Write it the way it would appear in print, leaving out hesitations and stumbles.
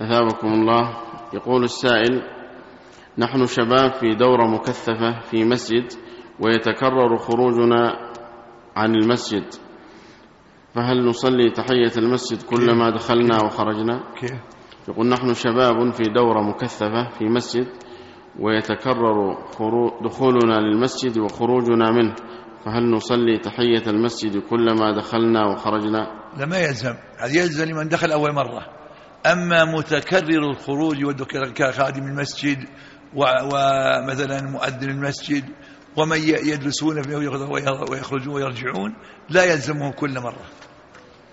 أثابكم الله. يقول السائل: نحن شباب في دورة مكثفة في مسجد، ويتكرر خروجنا عن المسجد، فهل نصلي تحية المسجد كلما دخلنا وخرجنا؟ يقول: نحن شباب في دورة مكثفة في مسجد، ويتكرر دخولنا للمسجد وخروجنا منه، فهل نصلي تحية المسجد كلما دخلنا وخرجنا؟ لا، ما يلزم. هذا يلزم لمن دخل أول مرة. أما متكرر الخروج كخادم المسجد ومثلا مؤذن المسجد ومن يدرسون فيه ويخرجون ويرجعون لا يلزمهم كل مرة.